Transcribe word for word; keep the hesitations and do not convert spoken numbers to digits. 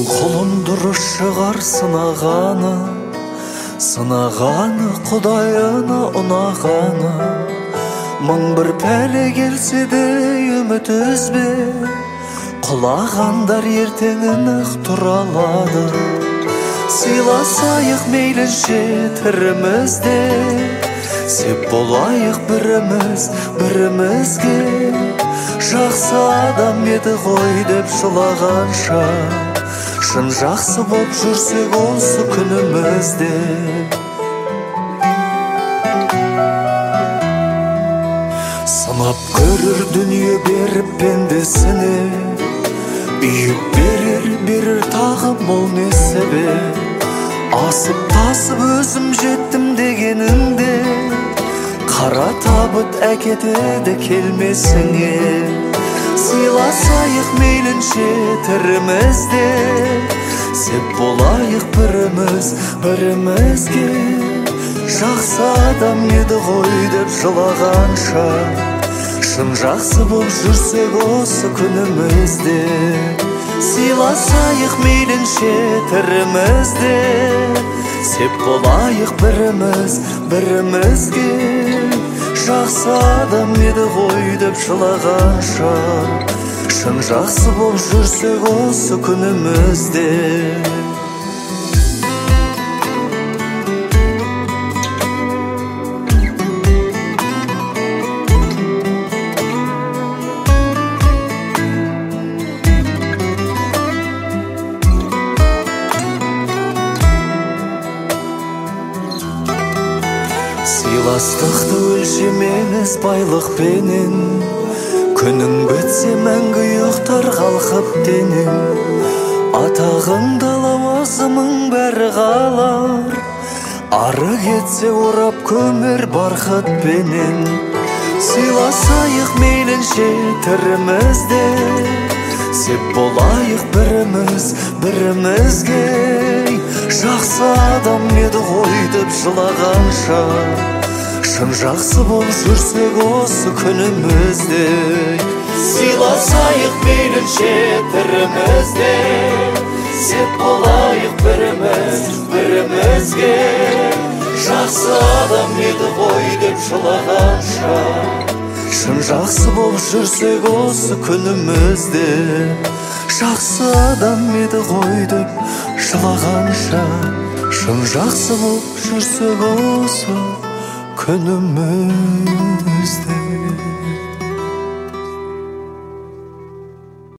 Құлындыры шығар сынағаны, сынағаны құдайына ұнағаны. Мың бір пәле келсе де үміт үзбе, құлағандар ертеңін ақ тұра алады. Сыйласайық мейлінше тірімізде, сеп болайық біріміз бірімізге. Жақсы адам еді ғой деп жылағанша, шын жақсы боп жүрсек осы күнімізде. Сынап көрір дүние беріп пендесіне, үйіп берер, берер тағы мол несібе. Асып тасып өзім жеттім дегеніңде, қара табыт әкетеді келмесіңе. Сыйласайық мейлінше тірімізде, сеп болайық біріміз бірімізге. Жақсы адам еді ғой деп жылағанша, шын жақсы боп жүрсек осы күнімізде. Сыйласайық мейлінше тірімізде, сеп болайық біріміз бірімізге. Жақсы адам еді ғой деп жылағанша, шын жақсы боп жүрсек осы күнімізде. Сыйластықты өлшемеңіз байлықпенен, күнің бітсе мәңгі ұйықтар қалқып денең. Атағыңды лауазымың бәрі қалар, ары кетсе орап көмір барқытпенен. Сыйласайық мейлінше тірімізде, сеп болайық біріміз бірімізге. Жақсы адам еді ғой деп жылағанша, шын жақсы боп жүрсек осы күнімізде. Сыйласайық мейлінше тірімізде, сеп болайық біріміз бірімізге. Жақсы адам еді ғой деп жылағанша, шын жақсы боп жүрсек осы күнімізде. Жақсы адам еді ғой деп жылағанша, шын жақсы боп жүрсек осы күнімізде.